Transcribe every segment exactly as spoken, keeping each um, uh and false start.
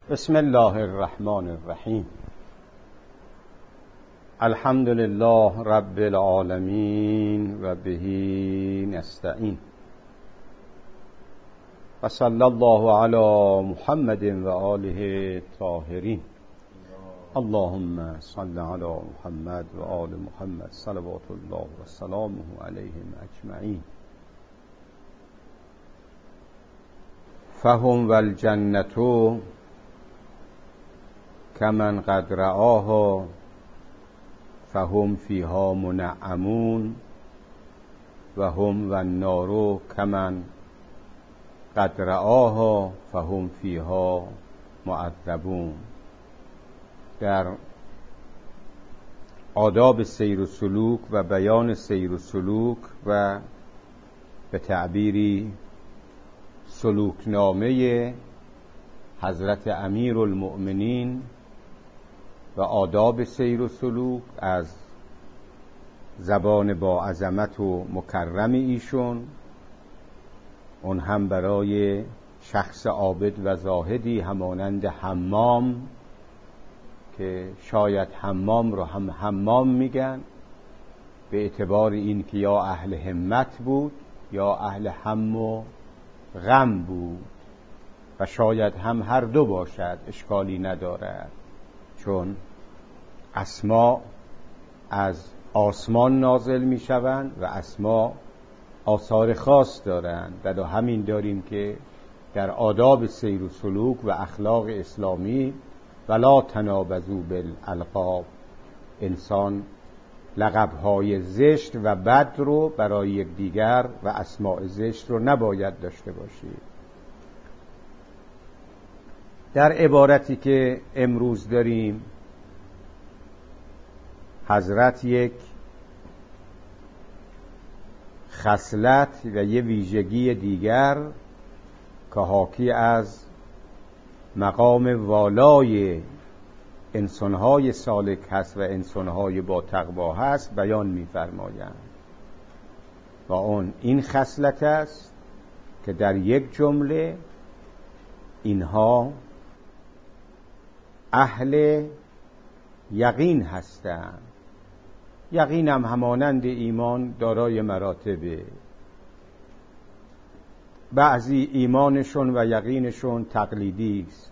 بسم الله الرحمن الرحیم. الحمد لله رب العالمین و به نستعین و صلی الله علی محمد و آله الطاهرین. اللهم صل علی محمد و آل محمد صلوات الله و سلامه علیهم اجمعین. فهم والجنة کمن قد رآها فهم فیها منعمون و هم و النار کمن قد رآها فهم فیها معذبون. در آداب سیر و سلوک و بیان سیر و سلوک و به تعبیری سلوکنامه حضرت امیرالمؤمنین و آداب سیر و سلوک از زبان با عظمت و مکرم ایشون، اون هم برای شخص عابد و زاهدی همانند حمام که شاید حمام رو هم حمام میگن به اعتبار این که یا اهل همت بود یا اهل هم و غم بود و شاید هم هر دو باشد، اشکالی ندارد، چون اسما از آسمان نازل می شوند و اسما آثار خاص دارند و دا همین داریم که در آداب سیر و سلوک و اخلاق اسلامی ولا تنابزوا بالالقاب، انسان لقب‌های زشت و بد رو برای یکدیگر و اسماء زشت رو نباید داشته باشید. در عبارتی که امروز داریم حضرت یک خصلت و یه ویژگی دیگر که حاکی از مقام والای انسانهای سالک هست و انسانهای با تقوا هست بیان می‌فرمایند و اون این خصلت است که در یک جمله اینها اهل یقین هستند. یقین هم همانند ایمان دارای مراتبه. بعضی ایمانشون و یقینشون تقلیدی است،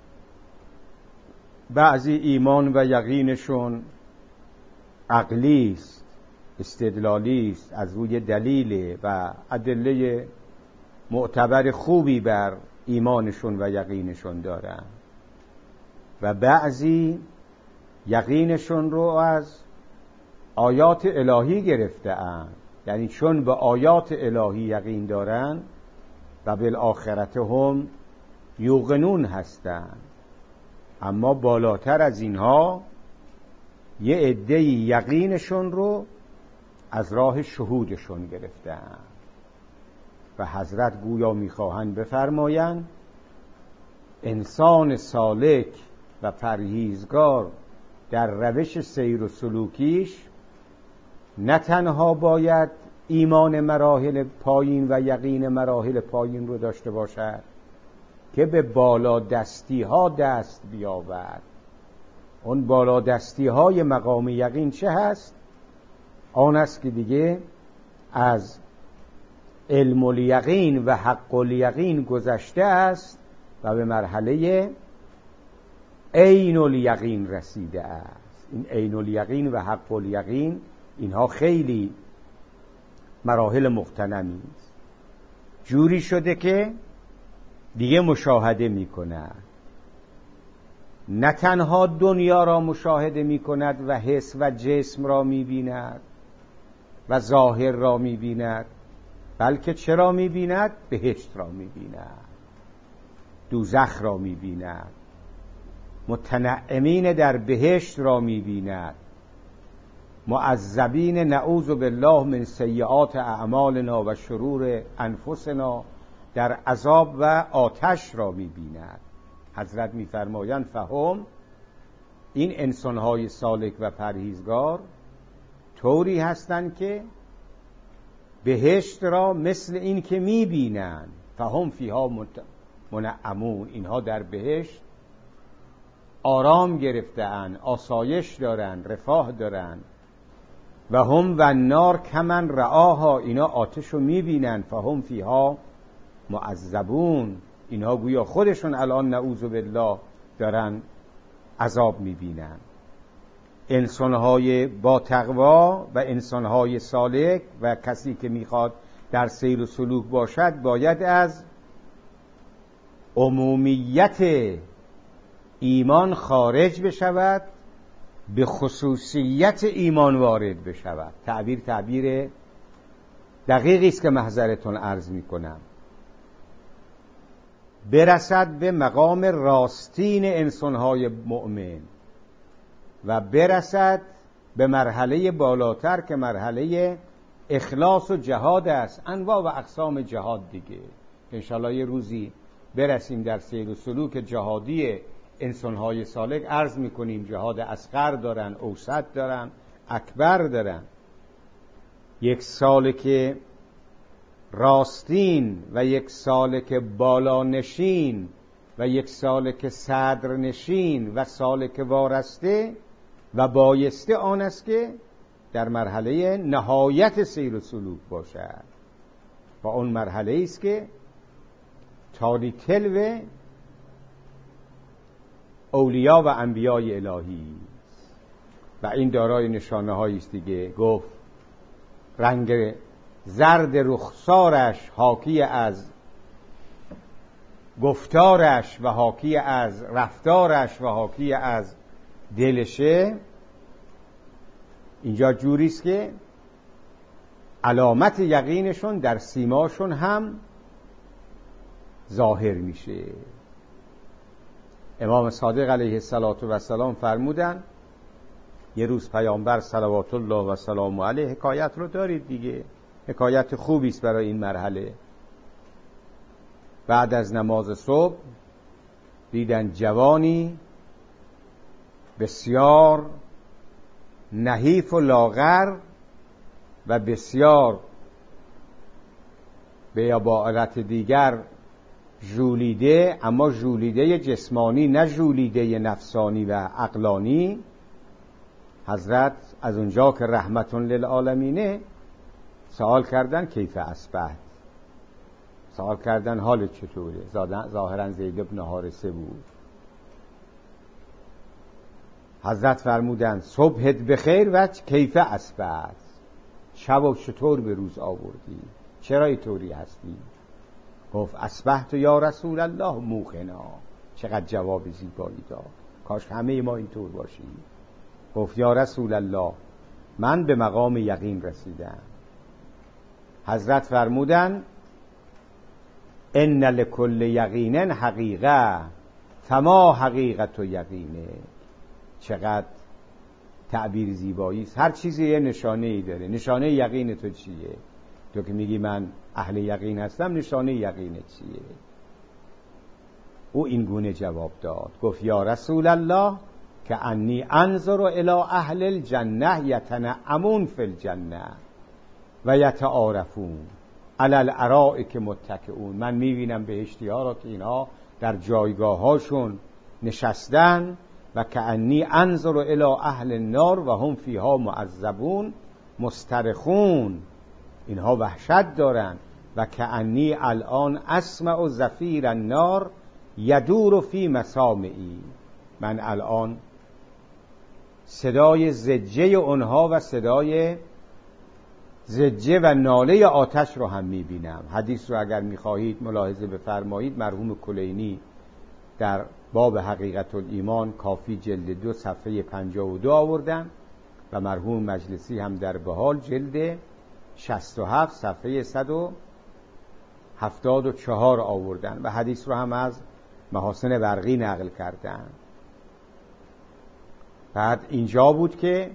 بعضی ایمان و یقینشون عقلی است، استدلالی است، از روی دلیل و ادله معتبر خوبی بر ایمانشون و یقینشون دارن و بعضی یقینشون رو از آیات الهی گرفته اند، یعنی چون به آیات الهی یقین دارن و بالآخرت هم یوقنون هستند. اما بالاتر از اینها یه عده‌ای یقینشون رو از راه شهودشون گرفتن و حضرت گویا میخواهند بفرمایند انسان سالک و پرهیزگار در روش سیر و سلوکیش نه تنها باید ایمان مراحل پایین و یقین مراحل پایین رو داشته باشد که به بالا دستی ها دست بیاورد. اون بالا دستی های مقام یقین چه هست؟ آن است که دیگه از علم الیقین و حق الیقین گذشته است و به مرحله عین الیقین رسیده است. این عین الیقین و حق الیقین اینها خیلی مراحل مغتنمی است. جوری شده که دیگه مشاهده می کند، نه تنها دنیا را مشاهده می کند و حس و جسم را می بیند و ظاهر را می بیند، بلکه چرا می بیند؟ بهشت را می بیند، دوزخ را می بیند، متنعمین در بهشت را می بیند، معذبین نعوذ بالله من سیئات اعمالنا و شرور انفسنا در عذاب و آتش را می بیند. حضرت می فرمایند فهم این انسانهای سالک و پرهیزگار طوری هستند که بهشت را مثل این که می بینند، فهم فیها منعمون، اینها در بهشت آرام گرفته‌اند، آسایش دارن، رفاه دارن. و هم و النار کمن رعاها، اینا آتش رو میبینن، فهم فیها معذبون، اینا گویا خودشون الان نعوذ بالله دارن عذاب میبینن. انسانهای با تقوا و انسانهای سالک و کسی که میخواد در سیر و سلوک باشد باید از عمومیت ایمان خارج بشود، به خصوصیت ایمان وارد بشود. تعبیر تعبیر دقیقی است که محضرتون عرض میکنم. برسد به مقام راستین انسانهای مؤمن و برسد به مرحله بالاتر که مرحله اخلاص و جهاد است، انواع و اقسام جهاد دیگه. انشالله یه روزی برسیم در سیر و سلوک جهادی انسانهای سالک عرض میکنیم. جهاد اصغر دارن، اوسط دارن، اکبر دارن. یک سالک راستین و یک سالک بالانشین و یک سالک صدرنشین و سالک وارسته و بایسته آن است که در مرحله نهایت سیر و سلوک باشد و اون مرحله است که تاری تلو اولیا و انبیای الهی و این دارای نشانه هایی است دیگه. گفت رنگ زرد رخسارش حاکی از گفتارش و حاکی از رفتارش و حاکی از دلشه. اینجا جوری است که علامت یقینشون در سیماشون هم ظاهر میشه. امام صادق علیه السلام فرمودن، یه روز پیامبر صلوات الله و سلام علیه، حکایت رو دارید دیگه، حکایت خوبی است برای این مرحله. بعد از نماز صبح دیدن جوانی بسیار نحیف و لاغر و بسیار به عبارت دیگر ژولیده، اما ژولیده جسمانی نه ژولیده نفسانی و عقلانی. حضرت از اونجا که رحمتون للعالمینه سوال کردن کیف اصبحت، سوال کردن حال چطوره. ظاهرا زید بن حارثه بود. حضرت فرمودن صبحت بخیر و کیف اصبحت، شب و چطور به روز آوردی، چرا اینطوری هستی؟ گفت اصبحت یا رسول الله موقنا. چقدر جواب زیبایی داد، کاش همه ما اینطور باشیم. گفت یا رسول الله من به مقام یقین رسیدم. حضرت فرمودن ان لکل یقین حقیقه فما حقیقت و یقینه. چقدر تعبیر زیبایی است. هر چیزی یه نشانه ای داره. نشانه یقین تو چیه؟ تو که میگی من اهل یقین هستم، نشانه یقین چیه؟ او این گونه جواب داد. گفت یا رسول الله که انی انظر الی اهل الجنه یتنعمون فی الجنه و یتعارفون علی الارائک متکئون. من میبینم بهشتی ها را که اینها در جایگاه هاشون نشستن و که انی انظر الی اهل النار و هم فیها معذبون مسترخون، اینها وحشت دارن. و که انی الان اسمع زفیر النار یدور فی مسامعی، من الان صدای زجه اونها و صدای زجه و ناله آتش رو هم میبینم. حدیث رو اگر میخواهید ملاحظه بفرمایید، مرحوم کلینی در باب حقیقت الایمان کافی جلد دو صفحه پنجاه و دو آوردن و مرحوم مجلسی هم در بحال جلد شصت و هفت صفحه صد و هفتاد و چهار آوردن و حدیث رو هم از محاسن برقی نقل کردن. بعد اینجا بود که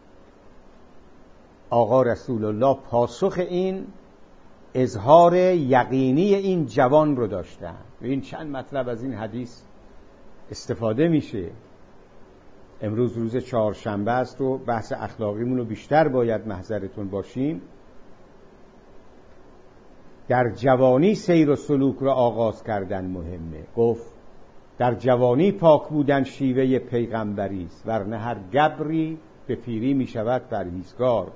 آقا رسول الله پاسخ این اظهار یقینی این جوان رو داشتن. و این چند مطلب از این حدیث استفاده میشه. امروز روز چهارشنبه است و بحث اخلاقیمون رو بیشتر باید محضرتون باشیم. در جوانی سیر و سلوک رو آغاز کردن مهمه. گفت در جوانی پاک بودن شیوه پیغمبری است، ورنه هر گبری به پیری می شود پرهیزگار.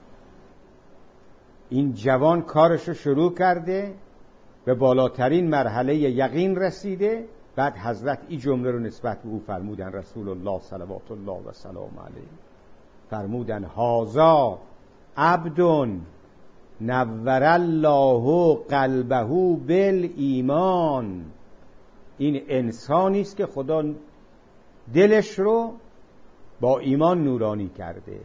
این جوان کارشو شروع کرده، به بالاترین مرحله یقین رسیده. بعد حضرت این جمله رو نسبت به او فرمودن، رسول الله صلوات الله و سلام علیه فرمودن هازا عبدون نور الله قلبه بالایمان. این انسانی است که خدا دلش رو با ایمان نورانی کرده.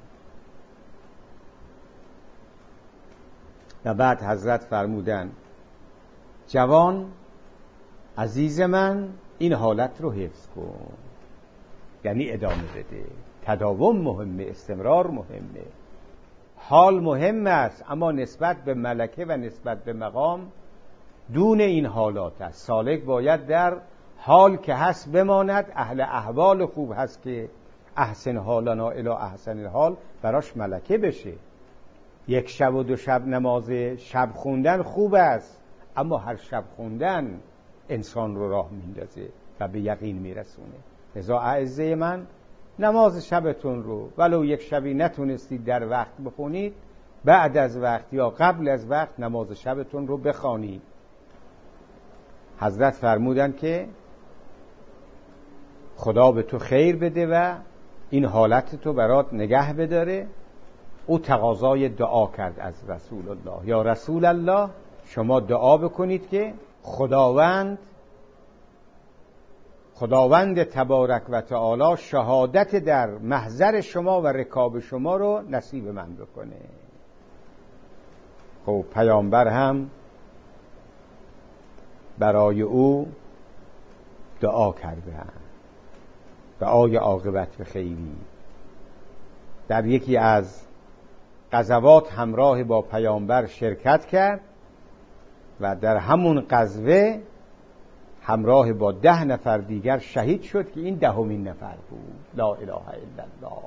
و بعد حضرت فرمودن جوان عزیز من این حالت رو حفظ کن، یعنی ادامه بده. تداوم مهمه، استمرار مهمه. حال مهم است، اما نسبت به ملکه و نسبت به مقام دون این حالات است. سالک باید در حال که هست بماند. اهل احوال خوب هست که احسن حالنا الی احسن الحال براش ملکه بشه. یک شب و دو شب نماز شب خوندن خوب است، اما هر شب خوندن انسان رو راه میندازه و به یقین میرسونه. لذا اعزه من نماز شبتون رو ولو یک شبی نتونستید در وقت بخونید، بعد از وقت یا قبل از وقت نماز شبتون رو بخوانید. حضرت فرمودن که خدا به تو خیر بده و این حالت تو برات نگه بداره. او تقاضای دعا کرد از رسول الله، یا رسول الله شما دعا بکنید که خداوند خداوند تبارک و تعالی شهادت در محضر شما و رکاب شما رو نصیب من بکنه. خب پیامبر هم برای او دعا کردن، دعای عاقبت به خیری. در یکی از غزوات همراه با پیامبر شرکت کرد و در همون غزوه همراه با ده نفر دیگر شهید شد که این دهمین نفر بود. لا اله الا الله.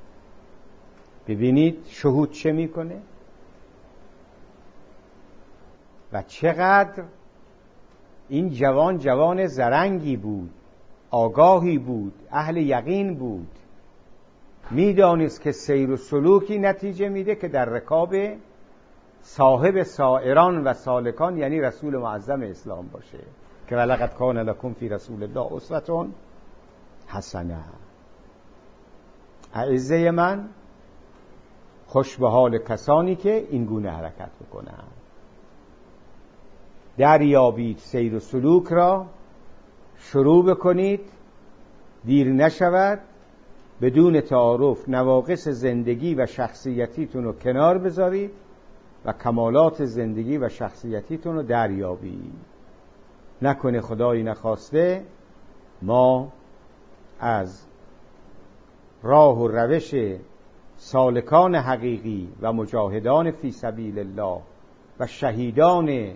ببینید شهود چه میکنه و چقدر این جوان جوان زرنگی بود، آگاهی بود، اهل یقین بود. میدانست که سیر و سلوکی نتیجه میده که در رکاب صاحب سائران و سالکان یعنی رسول معظم اسلام باشه که ولقد کان لکم فی رسول الله اسوة حسنه. اعزه من خوش به حال کسانی که این گونه حرکت بکنن. دریابید سیر و سلوک را، شروع بکنید، دیر نشود. بدون تعارف نواقص زندگی و شخصیتیتون رو کنار بذارید و کمالات زندگی و شخصیتیتون رو دریابید. نکنه خدایی نخواسته ما از راه و روش سالکان حقیقی و مجاهدان فی سبیل الله و شهیدان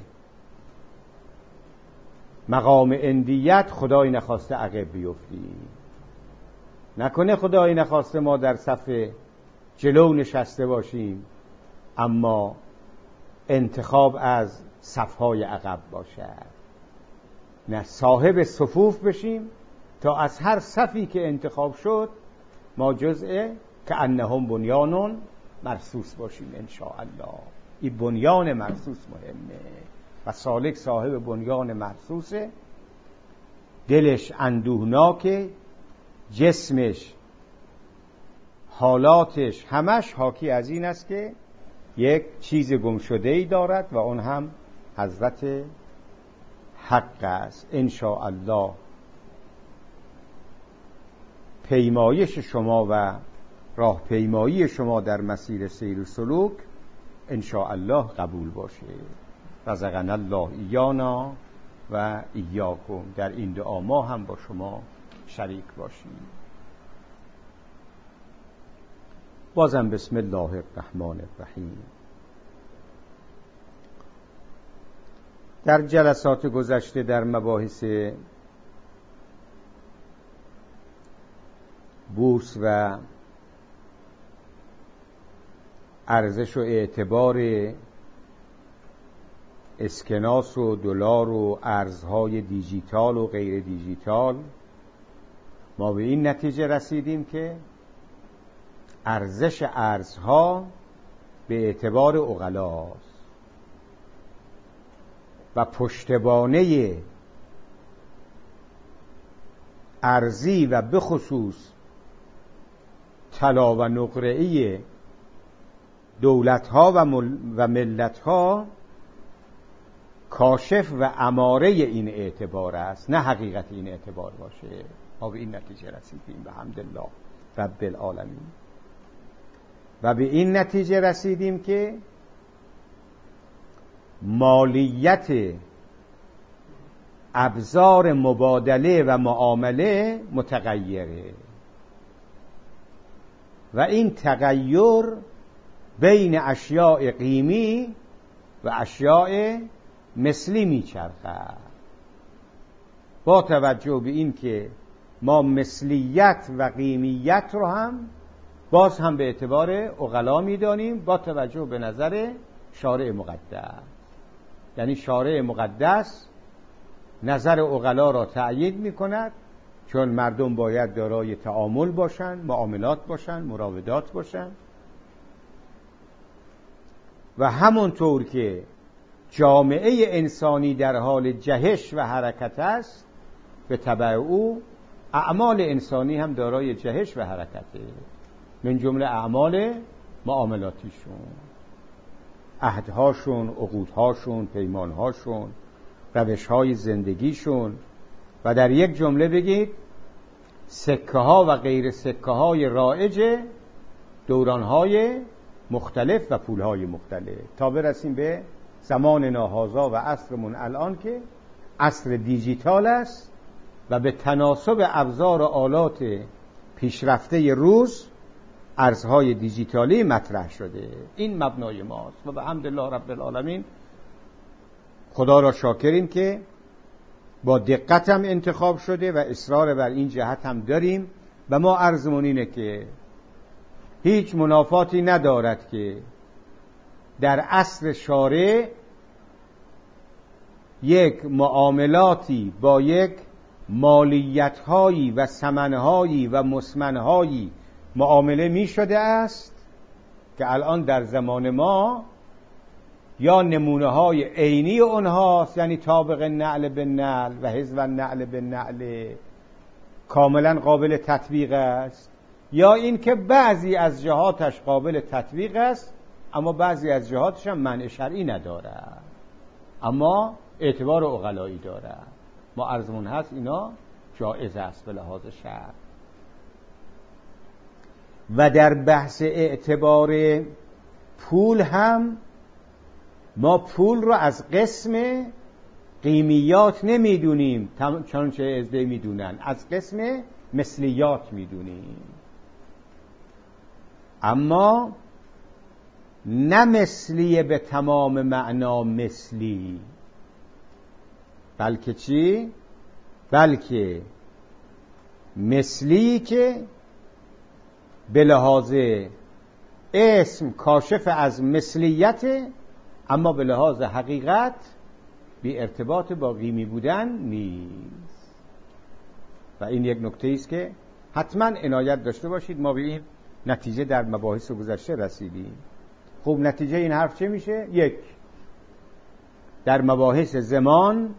مقام اندیت خدایی نخواسته عقب بیفتیم. نکنه خدایی نخواسته ما در صف جلو نشسته باشیم اما انتخاب از صفهای عقب باشد. نه، صاحب صفوف بشیم تا از هر صفی که انتخاب شد ما جزء که انهم بنیانون مرصوص باشیم ان شاء الله. این بنیان مرصوص مهمه و سالک صاحب بنیان مرصوصه. دلش اندوهناکه، جسمش، حالاتش همش حاکی از این است که یک چیز گم شده ای دارد و اون هم حضرت حق است. ان شاء الله پیمایش شما و راه پیمایی شما در مسیر سیر و سلوک ان شاء الله قبول باشه. رزقنا الله ایانا و ایاکم. در این دعا ما هم با شما شریک باشیم. بازم بسم الله الرحمن الرحیم. در جلسات گذشته در مباحث بورس و ارزش و اعتبار اسکناس و دلار و ارزهای دیجیتال و غیر دیجیتال ما به این نتیجه رسیدیم که ارزش ارزها به اعتبار عقلاست و پشتوانه ارزی و به خصوص طلا و نقره‌ای دولت‌ها و, مل... و ملت‌ها کاشف و اماره این اعتبار است، نه حقیقت این اعتبار باشه. ما به این نتیجه رسیدیم بحمدالله رب العالمین و به این نتیجه رسیدیم که مالیت ابزار مبادله و معامله متغیره و این تغییر بین اشیاء قیمی و اشیاء مثلی میچرخد با توجه به این که ما مثلیت و قیمیت رو هم باز هم به اعتبار عقلا میدانیم با توجه به نظر شارع مقدس. یعنی شارع مقدس نظر عقلا را تأیید میکند، چون مردم باید دارای تعامل باشند، معاملات باشند، مراودات باشند و همونطور که جامعه انسانی در حال جهش و حرکت است به تبع او اعمال انسانی هم دارای جهش و حرکته، من جمله اعمال معاملاتیشون، عهدهاشون، عقودهاشون، پیمانهاشون، روشهای زندگیشون و در یک جمله بگید سکه ها و غیر سکه های رایج دوران های مختلف و پول های مختلف تا برسیم به زمان ناهازا و عصرمون الان که عصر دیجیتال است و به تناسب ابزار و آلات پیشرفته روز ارزهای دیجیتالی مطرح شده. این مبنای ماست و به حمدالله رب العالمین خدا را شاکریم که با دقت هم انتخاب شده و اصرار بر این جهت هم داریم و ما عرضمون اینه که هیچ منافاتی ندارد که در عصر شارع یک معاملاتی با یک مالیت‌هایی و ثمن‌هایی و مسمن‌هایی معامله می شده است که الان در زمان ما یا نمونه های عینی اونهاست، یعنی طابق نعل به نعل و حذف نعل به نعل کاملا قابل تطبیق است، یا این که بعضی از جهاتش قابل تطبیق است اما بعضی از جهاتش هم منع شرعی ندارد اما اعتبار عقلایی دارد. ما عرضمون هست اینا جایز است به لحاظ شرع. و در بحث اعتبار پول هم ما پول رو از قسم قیمیات نمیدونیم چون چه ازده میدونن، از قسم مثلیات میدونیم، اما نه مثلی به تمام معنا مثلی، بلکه چی؟ بلکه مثلی که به لحاظ اسم کاشف از مثلیت اما به لحاظ حقیقت بی ارتباط با قیمی بودن نیست. و این یک نکته است که حتما عنایت داشته باشید. ما به این نتیجه در مباحث گذشته رسیدیم. خب نتیجه این حرف چه میشه؟ یک، در مباحث زمان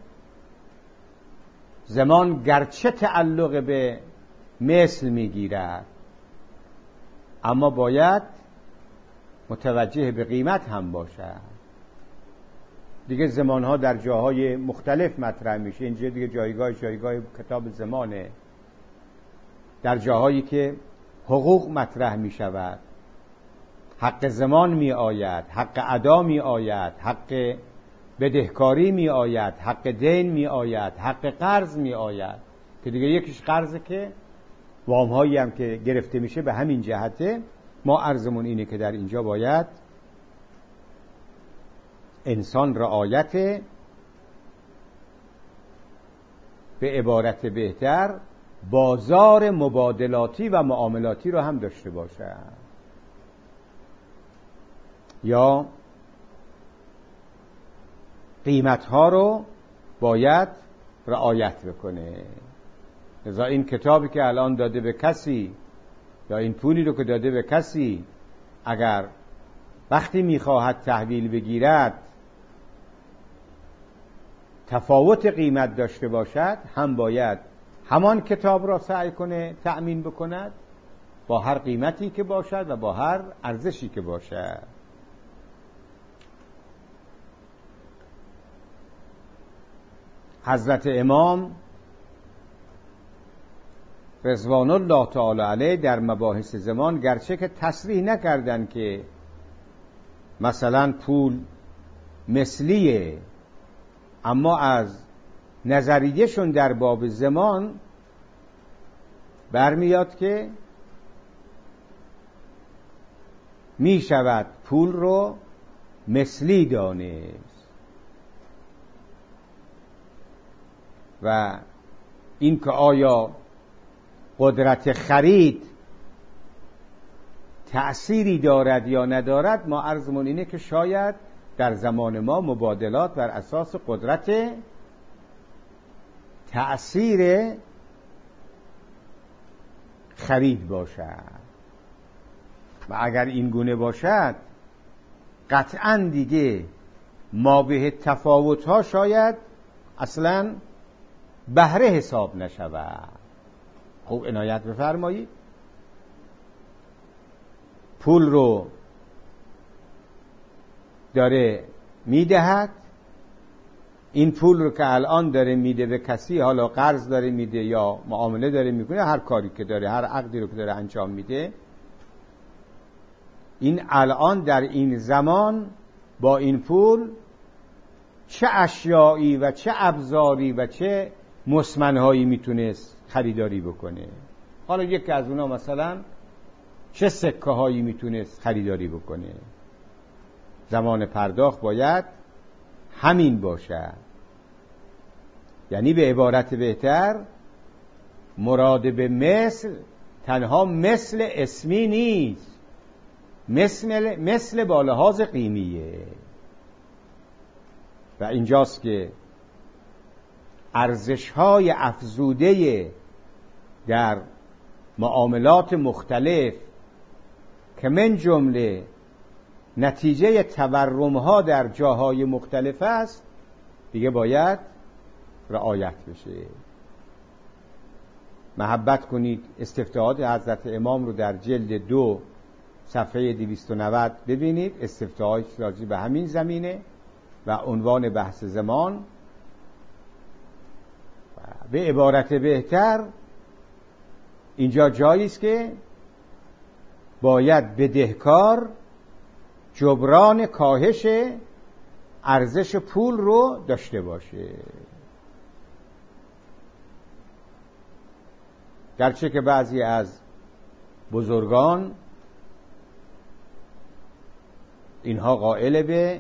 زمان گرچه تعلق به مثل میگیرد اما باید متوجه به قیمت هم باشد. دیگه زمانها در جاهای مختلف مطرح میشه، اینجا دیگه جایگاه جایگاه کتاب زمانه، در جاهایی که حقوق مطرح میشود حق زمان می آید، حق ادا می آید، حق بدهکاری می آید، حق دین می آید، حق قرض می آید که دیگه یکیش قرضه که وام هایی هم که گرفته میشه به همین جهته. ما عرضمون اینه که در اینجا باید انسان رعایت، به عبارت بهتر بازار مبادلاتی و معاملاتی رو هم داشته باشه، یا قیمتها رو باید رعایت بکنه. لذا این کتابی که الان داده به کسی یا این پولی رو که داده به کسی اگر وقتی میخواهد تحویل بگیرد تفاوت قیمت داشته باشد، هم باید همان کتاب را سعی کنه تأمین بکند با هر قیمتی که باشد و با هر ارزشی که باشد. حضرت امام رضوان الله تعالی علیه در مباحث زمان گرچه که تصریح نکردن که مثلا پول مثلیه، اما از نظریهشون در باب زمان برمیاد که می شود پول رو مثلی دانست و این که آیا قدرت خرید تأثیری دارد یا ندارد، ما عرضمون اینه که شاید در زمان ما مبادلات بر اساس قدرت تأثیر خرید باشد و اگر این گونه باشد قطعاً دیگه ما به تفاوت ها شاید اصلاً بهره حساب نشود. خوب عنایت بفرمایید. پول رو داره میدهد، این پول رو که الان داره میده به کسی، حالا قرض داره میده یا معامله داره میکنه، هر کاری که داره، هر عقدی رو که داره انجام میده، این الان در این زمان با این پول چه اشیایی و چه ابزاری و چه مسمنهایی میتونست خریداری بکنه. حالا یکی از اونا مثلا چه سکه هایی میتونست خریداری بکنه. زمان پرداخت باید همین باشه. یعنی به عبارت بهتر مراد به مثل تنها مثل اسمی نیست، مثل مثل با لحاظ قیمیه. و اینجاست که ارزش‌های افزوده در معاملات مختلف که من جمله نتیجه تورم‌ها در جاهای مختلف است دیگه باید رعایت بشه. محبت کنید استفتاحات حضرت امام رو در جلد دو صفحه دویست و نود ببینید. استفتاحات راجع به همین زمینه و عنوان بحث زمان. به عبارت بهتر اینجا جایی است که باید بدهکار جبران کاهش ارزش پول رو داشته باشه. گرچه که بعضی از بزرگان اینها قائل به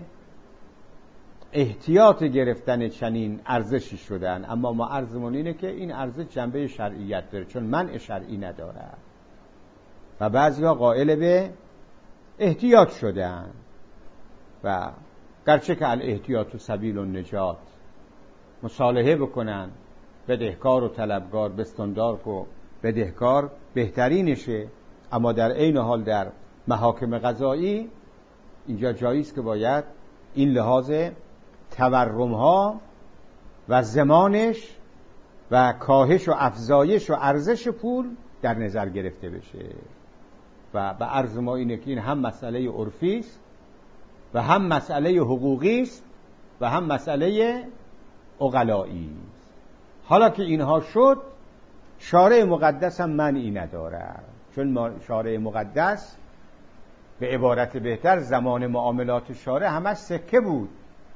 احتیاط گرفتن چنین ارزشی شدن، اما ما عرضمون اینه که این ارزش جنبه شرعیت داره چون منع شرعی نداره و بعضی‌ها قائل به احتیاط شدن و گرچه که الاحتیاط سبیل النجات، مصالحه بکنن بدهکار و طلبگار، بستاندار و بدهکار بهترینشه، اما در عین حال در محاکم قضایی اینجا جایی است که باید این لحاظ تورم ها و زمانش و کاهش و افزایش و ارزش پول در نظر گرفته بشه. و به عرض ما اینه که این هم مسئله عرفی است و هم مسئله حقوقی است و هم مسئله عقلایی است. حالا که اینها شد، شارع مقدس هم منعی نداره، چون شارع مقدس به عبارت بهتر زمان معاملات شارع همش سکه بود.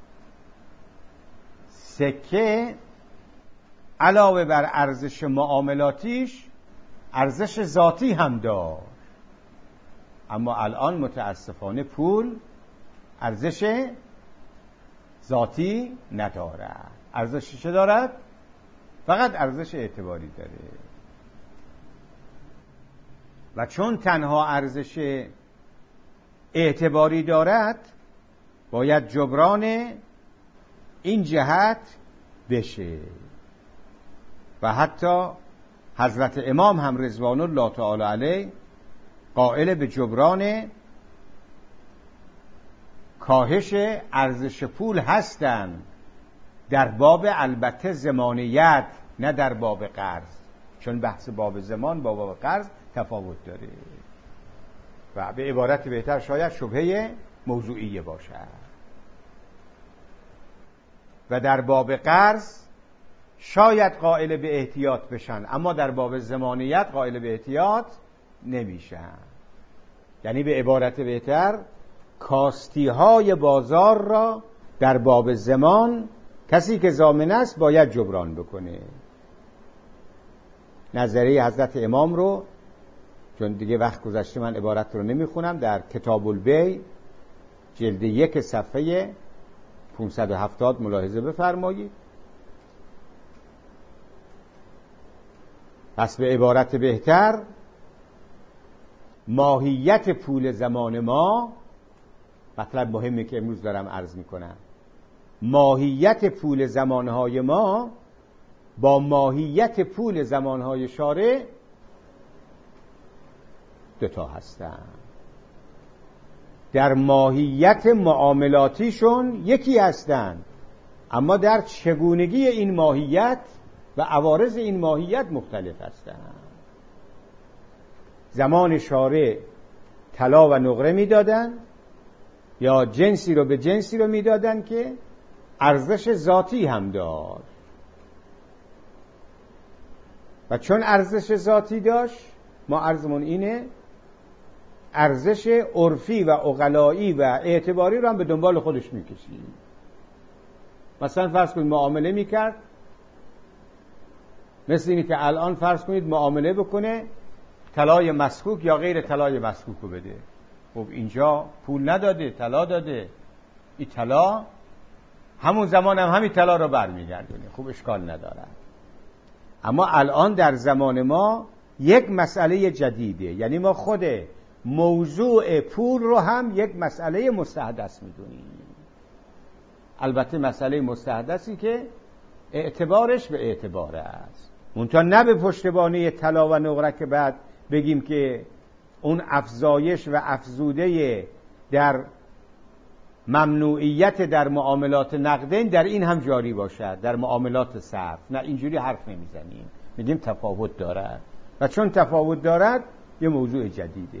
سکه علاوه بر ارزش معاملاتیش ارزش ذاتی هم داشت، اما الان متاسفانه پول ارزش ذاتی ندارد. ارزش چه دارد؟ فقط ارزش اعتباری داره. و چون تنها ارزش اعتباری دارد باید جبران این جهت بشه. و حتی حضرت امام هم رضوان الله تعالی علیه قائل به جبران کاهش ارزش پول هستند، در باب البته زمانیت، نه در باب قرض، چون بحث باب زمان با باب قرض تفاوت داره و به عبارت بهتر شاید شبهه موضوعیه باشد. و در باب قرض شاید قائل به احتیاط بشن، اما در باب زمانیت قائل به احتیاط نمیشن. یعنی به عبارت بهتر کاستی های بازار را در باب زمان کسی که ضامن است باید جبران بکنه. نظریه حضرت امام رو، چون دیگه وقت گذشته من عبارت رو نمیخونم، در کتاب البیع جلد یک صفحه پانصد و هفتاد ملاحظه بفرمایید. پس به عبارت بهتر ماهیت پول زمان ما، مطلب مهمی که امروز دارم عرض میکنم، ماهیت پول زمانهای ما با ماهیت پول زمانهای شارع دوتا هستن. در ماهیت معاملاتیشون یکی هستن، اما در چگونگی این ماهیت و عوارض این ماهیت مختلف هستن. زمان شارع طلا و نقره میدادن یا جنسی رو به جنسی رو میدادن که ارزش ذاتی هم داشت، و چون ارزش ذاتی داشت ما عرضمون اینه ارزش عرفی و عقلایی و اعتباری رو هم به دنبال خودش میکشید. مثلا فرض کنید معامله میکرد، مثل اینی که الان فرض کنید معامله بکنه طلای مسکوک یا غیر طلای مسکوک رو بده. خب اینجا پول نداده، طلا داده، این طلا همون زمان هم همین طلا رو برمیگردونه، خب اشکال نداره. اما الان در زمان ما یک مسئله جدیده، یعنی ما خود موضوع پول رو هم یک مسئله مستحدث میدونیم. البته مسئله مستحدثی که اعتبارش به اعتبار است، منتها نه به پشتوانه طلا و نقره که بعد بگیم که اون افزایش و افزوده در ممنوعیت در معاملات نقدین در این هم جاری باشد، در معاملات صرف. نه، اینجوری حرف نمیزنیم، میگیم تفاوت دارد، و چون تفاوت دارد یه موضوع جدیده.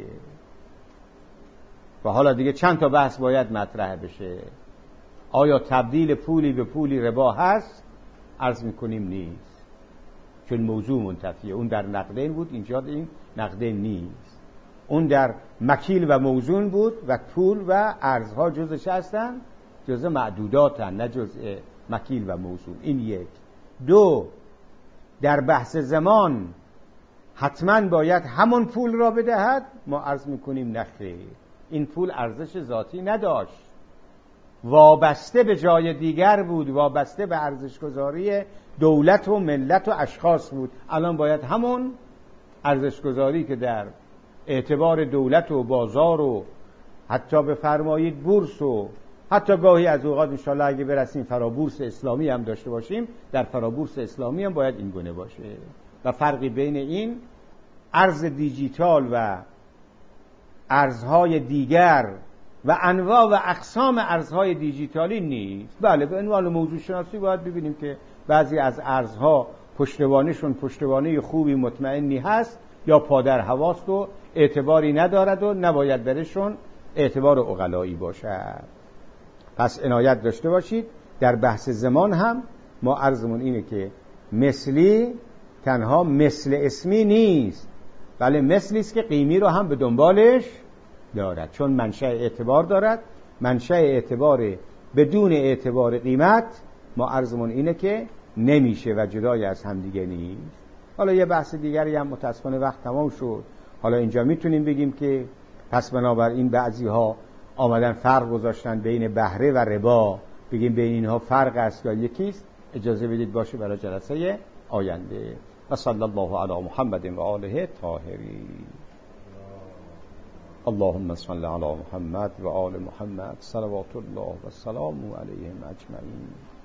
و حالا دیگه چند تا بحث باید مطرح بشه. آیا تبدیل پولی به پولی ربا هست؟ عرض میکنیم نیست، چون موضوع منتفیه. اون در نقدین بود، اینجا این نقدین نیست. اون در مکیل و موزون بود و پول و ارزها جزش هستن، جز معدوداتن، نه جز مکیل و موزون. این یک. دو، در بحث زمان حتما باید همون پول را بدهد. ما عرض میکنیم نخیر، این پول ارزش ذاتی نداشت، وابسته به جای دیگر بود، وابسته به ارزشگذاری دولت و ملت و اشخاص بود. الان باید همون ارزشگذاری که در اعتبار دولت و بازار و حتی بفرمایید بورس و حتی گاهی از اوقات انشاءالله اگه برسیم فرابورس اسلامی هم داشته باشیم، در فرابورس اسلامی هم باید این گونه باشه. و فرقی بین این ارز دیجیتال و ارزهای دیگر و انواع و اقسام ارزهای دیجیتالی نیست. بله، به عنوان موضوع شناسی باید ببینیم که بعضی از ارزها پشتوانهشون پشتوانه خوبی مطمئنی هست یا پادر هواست و اعتباری ندارد و نباید برشون اعتبار عقلایی باشد. پس عنایت داشته باشید. در بحث زمان هم ما عرضمون اینه که مثلی تنها مثل اسمی نیست، بله مثلی است که قیمی رو هم به دنبالش دارد، چون منشأ اعتبار دارد. منشأ اعتبار بدون اعتبار قیمت ما عرضمون اینه که نمیشه و جدای از هم دیگه نیست. حالا یه بحث دیگری هم متاسفانه وقت تمام شد. حالا اینجا میتونیم بگیم که پس بنابراین بعضی ها آمدن فرق گذاشتن بین بهره و ربا، بگیم بین اینها فرق است یا یکیست. اجازه بدید باشه برای جلسه آینده. و صلی الله علی محمد و آله طاهرین. اللهم صل علی محمد و آل محمد صلوات الله و سلام علیهم اجمعین.